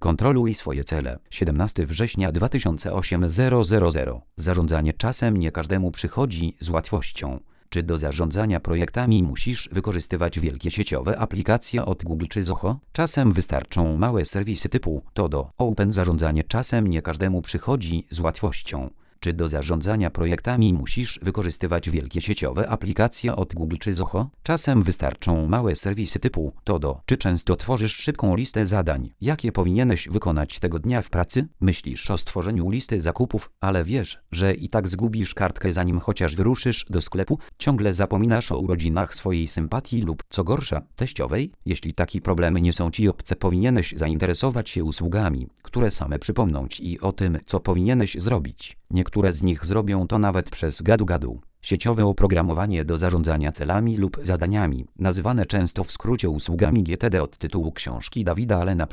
Kontroluj swoje cele. 17 września 2008 000. Zarządzanie czasem nie każdemu przychodzi z łatwością. Czy do zarządzania projektami musisz wykorzystywać wielkie sieciowe aplikacje od Google czy Zoho? Czasem wystarczą małe serwisy typu Todo, Open. Zarządzanie czasem nie każdemu przychodzi z łatwością. Czy do zarządzania projektami musisz wykorzystywać wielkie sieciowe aplikacje od Google czy Zoho? Czasem wystarczą małe serwisy typu Todo. Czy często tworzysz szybką listę zadań, jakie powinieneś wykonać tego dnia w pracy? Myślisz o stworzeniu listy zakupów, ale wiesz, że i tak zgubisz kartkę zanim chociaż wyruszysz do sklepu? Ciągle zapominasz o urodzinach swojej sympatii lub, co gorsza, teściowej? Jeśli takie problemy nie są Ci obce, powinieneś zainteresować się usługami, które same przypomną Ci o tym, co powinieneś zrobić. Niektóre z nich zrobią to nawet przez gadu-gadu. Sieciowe oprogramowanie do zarządzania celami lub zadaniami, nazywane często w skrócie usługami GTD od tytułu książki Davida Allena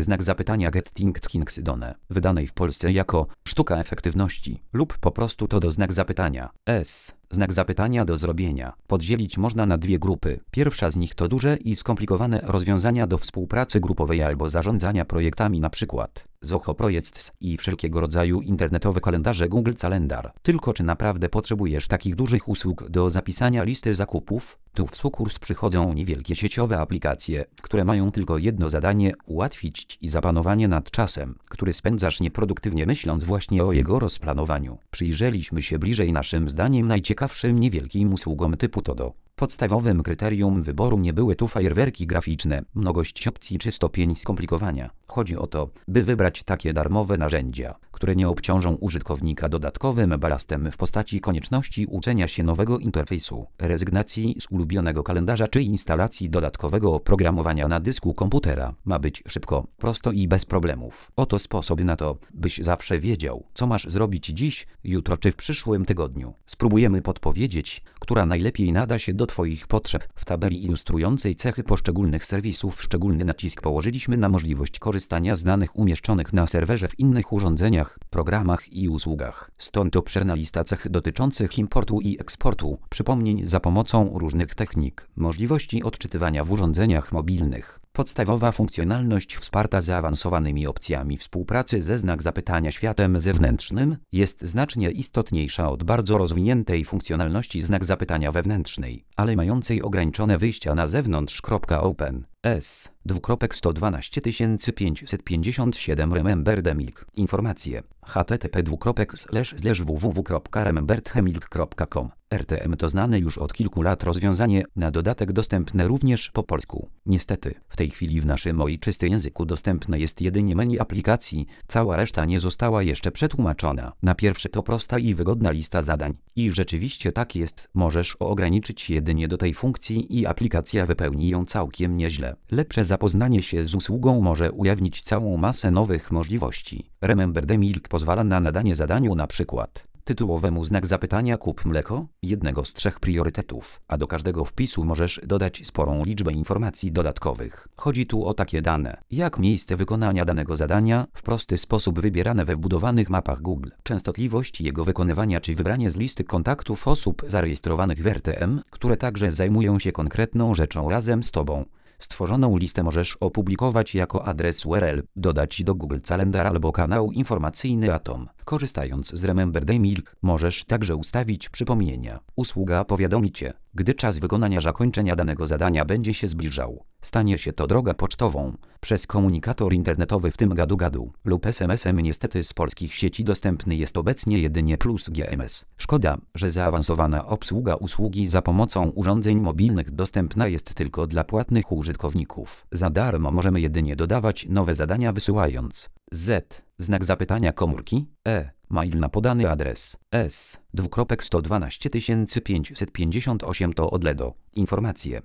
/Getting Things Done, wydanej w Polsce jako Sztuka efektywności lub po prostu to do znak zapytania S. Znak zapytania do zrobienia podzielić można na dwie grupy. Pierwsza z nich to duże i skomplikowane rozwiązania do współpracy grupowej albo zarządzania projektami, np. Zoho Projects i wszelkiego rodzaju internetowe kalendarze Google Calendar. Tylko czy naprawdę potrzebujesz takich dużych usług do zapisania listy zakupów? Tu w sukurs przychodzą niewielkie sieciowe aplikacje, które mają tylko jedno zadanie: ułatwić Ci zapanowanie nad czasem, który spędzasz nieproduktywnie myśląc właśnie o jego rozplanowaniu. Przyjrzeliśmy się bliżej naszym zdaniem najciekawszym niewielkim usługom typu Todo. Podstawowym kryterium wyboru nie były tu fajerwerki graficzne, mnogość opcji czy stopień skomplikowania. Chodzi o to, by wybrać takie darmowe narzędzia, które nie obciążą użytkownika dodatkowym balastem w postaci konieczności uczenia się nowego interfejsu, rezygnacji z ulubionego kalendarza czy instalacji dodatkowego oprogramowania na dysku komputera. Ma być szybko, prosto i bez problemów. Oto sposoby na to, byś zawsze wiedział, co masz zrobić dziś, jutro czy w przyszłym tygodniu. Spróbujemy podpowiedzieć, która najlepiej nada się do Twoich potrzeb. W tabeli ilustrującej cechy poszczególnych serwisów szczególny nacisk położyliśmy na możliwość korzystania z danych umieszczonych na serwerze w innych urządzeniach, programach i usługach. Stąd obszerna lista cech dotyczących importu i eksportu, przypomnień za pomocą różnych technik, możliwości odczytywania w urządzeniach mobilnych. Podstawowa funkcjonalność wsparta zaawansowanymi opcjami współpracy ze znak zapytania światem zewnętrznym jest znacznie istotniejsza od bardzo rozwiniętej funkcjonalności znak zapytania wewnętrznej, ale mającej ograniczone wyjścia na zewnątrz. Open S. 2.12557 Remember the Milk. Informacje http://www.rememberthemilk.com. RTM to znane już od kilku lat rozwiązanie, na dodatek dostępne również po polsku. Niestety, w tej chwili w naszym ojczystym języku dostępne jest jedynie menu aplikacji, cała reszta nie została jeszcze przetłumaczona. Na pierwszy to prosta i wygodna lista zadań. I rzeczywiście tak jest, możesz ograniczyć się jedynie do tej funkcji i aplikacja wypełni ją całkiem nieźle. Lepsze zapoznanie się z usługą może ujawnić całą masę nowych możliwości. Remember the Milk pozwala na nadanie zadaniu np. tytułowemu znak zapytania kup mleko, jednego z 3 priorytetów, a do każdego wpisu możesz dodać sporą liczbę informacji dodatkowych. Chodzi tu o takie dane, jak miejsce wykonania danego zadania, w prosty sposób wybierane we wbudowanych mapach Google, częstotliwość jego wykonywania czy wybranie z listy kontaktów osób zarejestrowanych w RTM, które także zajmują się konkretną rzeczą razem z Tobą. Stworzoną listę możesz opublikować jako adres URL, dodać do Google Calendar albo kanał informacyjny Atom. Korzystając z Remember the Milk, możesz także ustawić przypomnienia. Usługa powiadomi Cię, gdy czas wykonania zakończenia danego zadania będzie się zbliżał. Stanie się to drogą pocztową, przez komunikator internetowy w tym gadu-gadu lub SMS-em. Niestety z polskich sieci dostępny jest obecnie jedynie Plus GMS. Szkoda, że zaawansowana obsługa usługi za pomocą urządzeń mobilnych dostępna jest tylko dla płatnych użytkowników. Za darmo możemy jedynie dodawać nowe zadania wysyłając Z. Znak zapytania komórki mail na podany adres S. 2.12558 to odledo. Informacje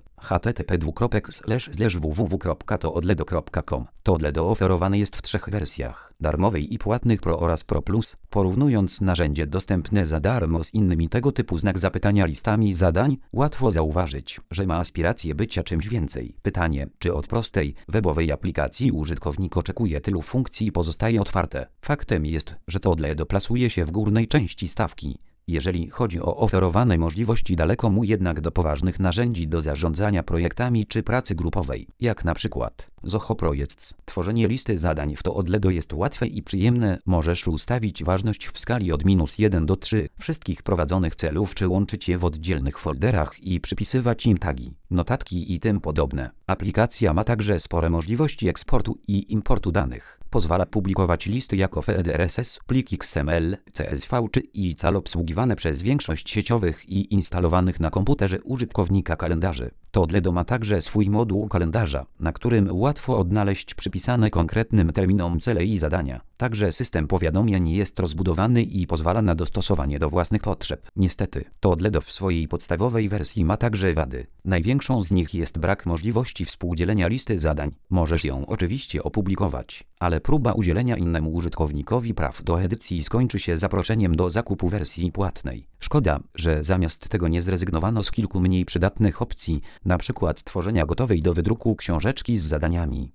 http://www.toodledo.com. Toodledo oferowane jest w 3 wersjach: darmowej i płatnych Pro oraz Pro Plus. Porównując narzędzie dostępne za darmo z innymi tego typu znak zapytania listami zadań, łatwo zauważyć, że ma aspiracje bycia czymś więcej. Pytanie, czy od prostej, webowej aplikacji użytkownik oczekuje tylu funkcji, pozostaje otwarte. Faktem jest, że Toodledo plasuje się w górnej części stawki. Jeżeli chodzi o oferowane możliwości, daleko mu jednak do poważnych narzędzi do zarządzania projektami czy pracy grupowej, jak na przykład Zoho Projects. Tworzenie listy zadań w Todoist jest łatwe i przyjemne. Możesz ustawić ważność w skali od -1 do 3 wszystkich prowadzonych celów, czy łączyć je w oddzielnych folderach i przypisywać im tagi, notatki i tym podobne. Aplikacja ma także spore możliwości eksportu i importu danych. Pozwala publikować listy jako feed RSS, plik XML, CSV czy ICAL obsługiwane przez większość sieciowych i instalowanych na komputerze użytkownika kalendarzy. Todoist ma także swój moduł kalendarza, na którym łatwo odnaleźć przypisane konkretnym terminom cele i zadania. Także system powiadomień jest rozbudowany i pozwala na dostosowanie do własnych potrzeb. Niestety, Todoist w swojej podstawowej wersji ma także wady. Największą z nich jest brak możliwości współdzielenia listy zadań. Możesz ją oczywiście opublikować, ale próba udzielenia innemu użytkownikowi praw do edycji skończy się zaproszeniem do zakupu wersji płatnej. Szkoda, że zamiast tego nie zrezygnowano z kilku mniej przydatnych opcji, np. tworzenia gotowej do wydruku książeczki z zadaniami.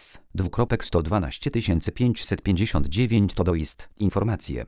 S:212559 Todoist. Informacje.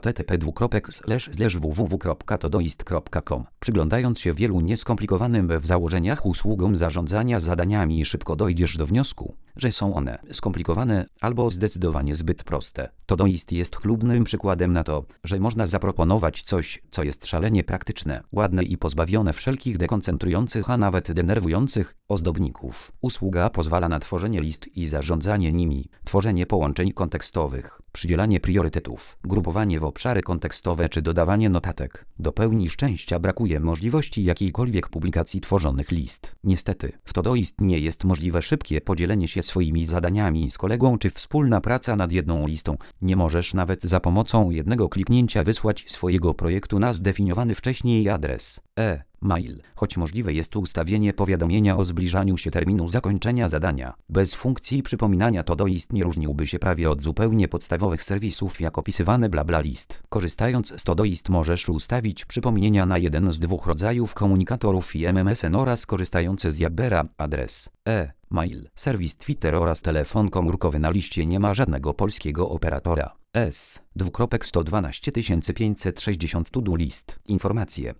http://www.todoist.com. Przyglądając się wielu nieskomplikowanym w założeniach usługom zarządzania zadaniami, szybko dojdziesz do wniosku, że są one skomplikowane albo zdecydowanie zbyt proste. Todoist jest chlubnym przykładem na to, że można zaproponować coś, co jest szalenie praktyczne, ładne i pozbawione wszelkich dekoncentrujących, a nawet denerwujących ozdobników. Usługa pozwala na tworzenie list i zarządzanie nimi, tworzenie połączeń kontekstowych, przydzielanie priorytetów, grupowanie w obszary kontekstowe czy dodawanie notatek. Do pełni szczęścia brakuje możliwości jakiejkolwiek publikacji tworzonych list. Niestety, w Todoist nie jest możliwe szybkie podzielenie się swoimi zadaniami z kolegą czy wspólna praca nad jedną listą. Nie możesz nawet za pomocą jednego kliknięcia wysłać swojego projektu na zdefiniowany wcześniej adres e-mail, choć możliwe jest ustawienie powiadomienia o zbliżaniu się terminu zakończenia zadania. Bez funkcji przypominania Todoist nie różniłby się prawie od zupełnie podstawowych serwisów jak opisywane BlaBlaList. Korzystając z Todoist możesz ustawić przypomnienia na jeden z dwóch rodzajów komunikatorów i MMSN oraz korzystający z Jabbera adres e-mail, serwis Twitter oraz telefon komórkowy. Na liście nie ma żadnego polskiego operatora. S:212560 Todoist. Informacje.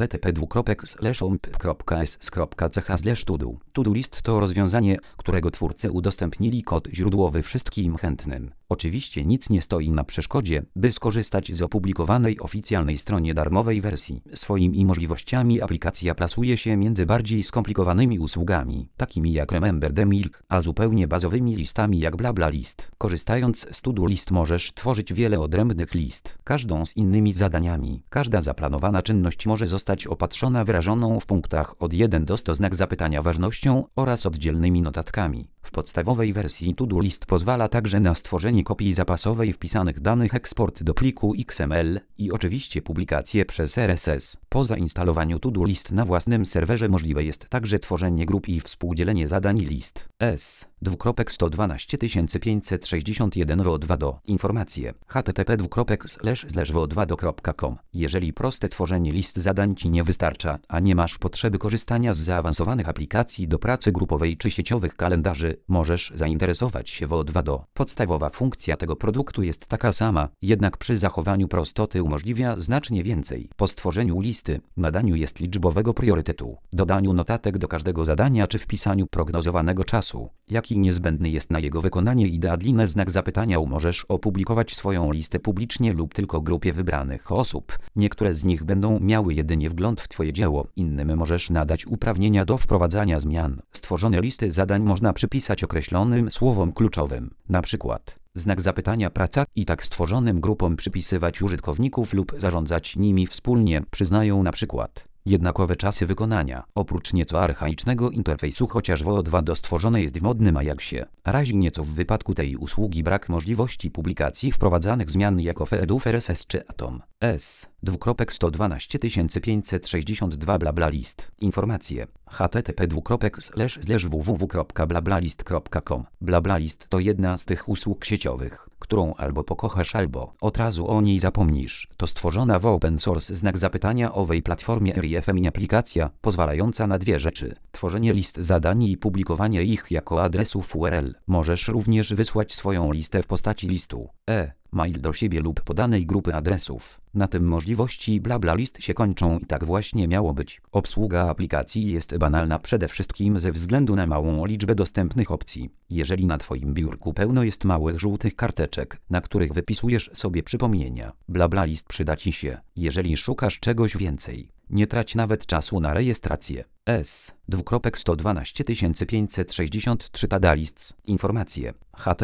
http://omp.s.ch/todo. Todoist to rozwiązanie, którego twórcy udostępnili kod źródłowy wszystkim chętnym. Oczywiście nic nie stoi na przeszkodzie, by skorzystać z opublikowanej oficjalnej stronie darmowej wersji. Swoimi możliwościami aplikacja plasuje się między bardziej skomplikowanymi usługami, takimi jak Remember the Milk, a zupełnie bazowymi listami jak BlaBlaList. Korzystając z Todoist możesz tworzyć wiele odrębnych list, każdą z innymi zadaniami. Każda zaplanowana czynność może zostać opatrzona wyrażoną w punktach od 1 do 100 znak zapytania ważnością oraz oddzielnymi notatkami. W podstawowej wersji Todoist pozwala także na stworzenie kopii zapasowej wpisanych danych, eksport do pliku XML i oczywiście publikację przez RSS. Po zainstalowaniu Todoist na własnym serwerze możliwe jest także tworzenie grup i współdzielenie zadań i list. S:212561 wo2do. Informacje. http://wo2do.com. Jeżeli proste tworzenie list zadań Ci nie wystarcza, a nie masz potrzeby korzystania z zaawansowanych aplikacji do pracy grupowej czy sieciowych kalendarzy, możesz zainteresować się wo2do. Podstawowa funkcja tego produktu jest taka sama, jednak przy zachowaniu prostoty umożliwia znacznie więcej. Po stworzeniu listy, nadaniu jest liczbowego priorytetu, dodaniu notatek do każdego zadania czy wpisaniu prognozowanego czasu, jaki niezbędny jest na jego wykonanie i deadline znak zapytania, możesz opublikować swoją listę publicznie lub tylko grupie wybranych osób. Niektóre z nich będą miały jedynie wgląd w Twoje dzieło, innym możesz nadać uprawnienia do wprowadzania zmian. Stworzone listy zadań można przypisać określonym słowom kluczowym, na przykład znak zapytania praca, i tak stworzonym grupom przypisywać użytkowników lub zarządzać nimi wspólnie. Przyznają na przykład jednakowe czasy wykonania. Oprócz nieco archaicznego interfejsu, chociaż wo2do stworzone jest w modnym Ajaxie, razi nieco w wypadku tej usługi brak możliwości publikacji wprowadzanych zmian jako feedów RSS czy Atom. S:212562 BlaBlaList. Informacje. http://www.blablalist.com. BlaBlaList to jedna z tych usług sieciowych, którą albo pokochasz, albo od razu o niej zapomnisz. To stworzona w open source znak zapytania owej platformie RFM aplikacja pozwalająca na dwie rzeczy: tworzenie list zadań i publikowanie ich jako adresów URL. Możesz również wysłać swoją listę w postaci listu Mail do siebie lub podanej grupy adresów. Na tym możliwości BlaBlaList się kończą i tak właśnie miało być. Obsługa aplikacji jest banalna przede wszystkim ze względu na małą liczbę dostępnych opcji. Jeżeli na Twoim biurku pełno jest małych żółtych karteczek, na których wypisujesz sobie przypomnienia, BlaBlaList przyda Ci się. Jeżeli szukasz czegoś więcej, nie trać nawet czasu na rejestrację. 12563 Tadalists. Informacje.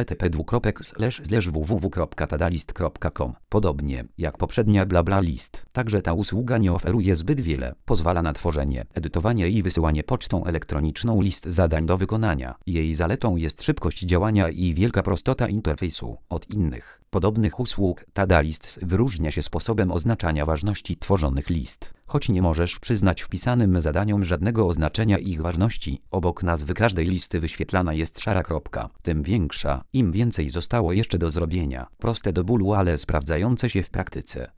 http://www.tadalist.com. Podobnie jak poprzednia BlaBlaList, także ta usługa nie oferuje zbyt wiele. Pozwala na tworzenie, edytowanie i wysyłanie pocztą elektroniczną list zadań do wykonania. Jej zaletą jest szybkość działania i wielka prostota interfejsu. Od innych podobnych usług Tadalists wyróżnia się sposobem oznaczania ważności tworzonych list. Choć nie możesz przyznać wpisanym zadaniom żadnego oznaczenia ich ważności, obok nazwy każdej listy wyświetlana jest szara kropka, tym większa, im więcej zostało jeszcze do zrobienia. Proste do bólu, ale sprawdzające się w praktyce.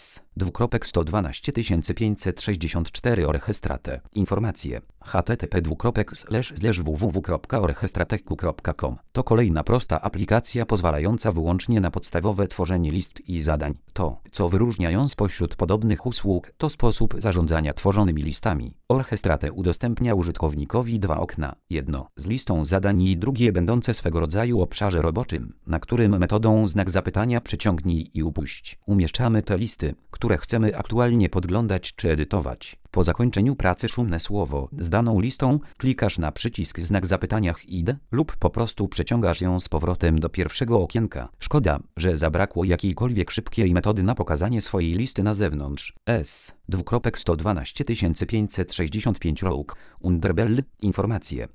12564 Orchestrate. Informacje. http://www.orchestratech.com. To kolejna prosta aplikacja pozwalająca wyłącznie na podstawowe tworzenie list i zadań. To, co wyróżnia ją spośród podobnych usług, to sposób zarządzania tworzonymi listami. Orchestrate udostępnia użytkownikowi dwa okna. Jedno z listą zadań i drugie będące swego rodzaju obszarze roboczym, na którym metodą znak zapytania przyciągnij i upuść umieszczamy te listy, które chcemy aktualnie podglądać czy edytować. Po zakończeniu pracy szumne słowo z daną listą klikasz na przycisk znak zapytania ID lub po prostu przeciągasz ją z powrotem do pierwszego okienka. Szkoda, że zabrakło jakiejkolwiek szybkiej metody na pokazanie swojej listy na zewnątrz. 12565 Rogue Underbelly. Informacje.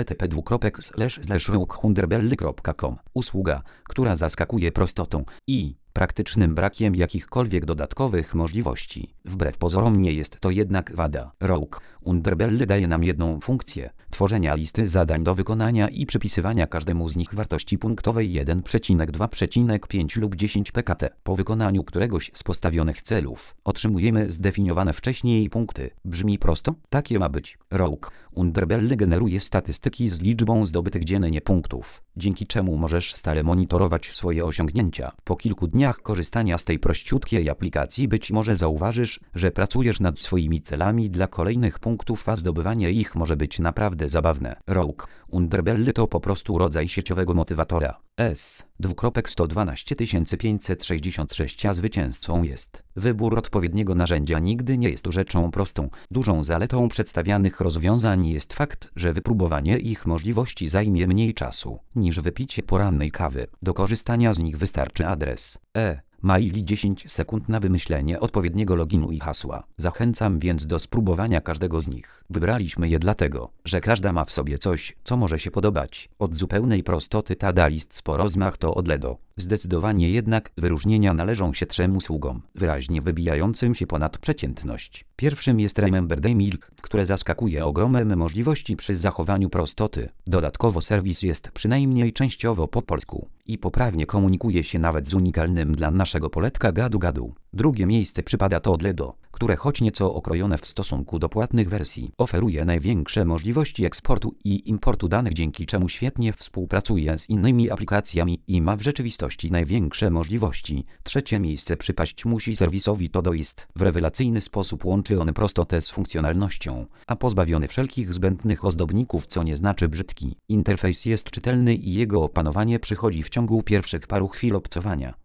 http://rogueunderbelly.com. Usługa, która zaskakuje prostotą i praktycznym brakiem jakichkolwiek dodatkowych możliwości. Wbrew pozorom nie jest to jednak wada. Rogue Underbelly daje nam jedną funkcję: tworzenia listy zadań do wykonania i przypisywania każdemu z nich wartości punktowej 1,2,5 lub 10 pkt. Po wykonaniu któregoś z postawionych celów otrzymujemy zdefiniowane wcześniej punkty. Brzmi prosto? Takie ma być. Rogue Underbelly generuje statystyki z liczbą zdobytych dziennie punktów, dzięki czemu możesz stale monitorować swoje osiągnięcia. Po kilku dniach korzystania z tej prościutkiej aplikacji być może zauważysz, że pracujesz nad swoimi celami dla kolejnych punktów, a zdobywanie ich może być naprawdę zabawne. Rogue Underbelly to po prostu rodzaj sieciowego motywatora. 12566, a zwycięzcą jest. Wybór odpowiedniego narzędzia nigdy nie jest rzeczą prostą. Dużą zaletą przedstawianych rozwiązań jest fakt, że wypróbowanie ich możliwości zajmie mniej czasu niż wypicie porannej kawy. Do korzystania z nich wystarczy adres mail i 10 sekund na wymyślenie odpowiedniego loginu i hasła. Zachęcam więc do spróbowania każdego z nich. Wybraliśmy je dlatego, że każda ma w sobie coś, co może się podobać. Od zupełnej prostoty Tadalists po rozmach to od LEDO. Zdecydowanie jednak wyróżnienia należą się 3 usługom, wyraźnie wybijającym się ponad przeciętność. Pierwszym jest Remember Day Milk, które zaskakuje ogromem możliwości przy zachowaniu prostoty. Dodatkowo serwis jest przynajmniej częściowo po polsku i poprawnie komunikuje się nawet z unikalnym dla naszego poletka gadu-gadu. Drugie miejsce przypada to od LEDO, które choć nieco okrojone w stosunku do płatnych wersji, oferuje największe możliwości eksportu i importu danych, dzięki czemu świetnie współpracuje z innymi aplikacjami i ma w rzeczywistości największe możliwości. Trzecie miejsce przypaść musi serwisowi Todoist. W rewelacyjny sposób łączy on prostotę z funkcjonalnością, a pozbawiony wszelkich zbędnych ozdobników, co nie znaczy brzydki. Interfejs jest czytelny i jego opanowanie przychodzi w ciągu pierwszych paru chwil obcowania.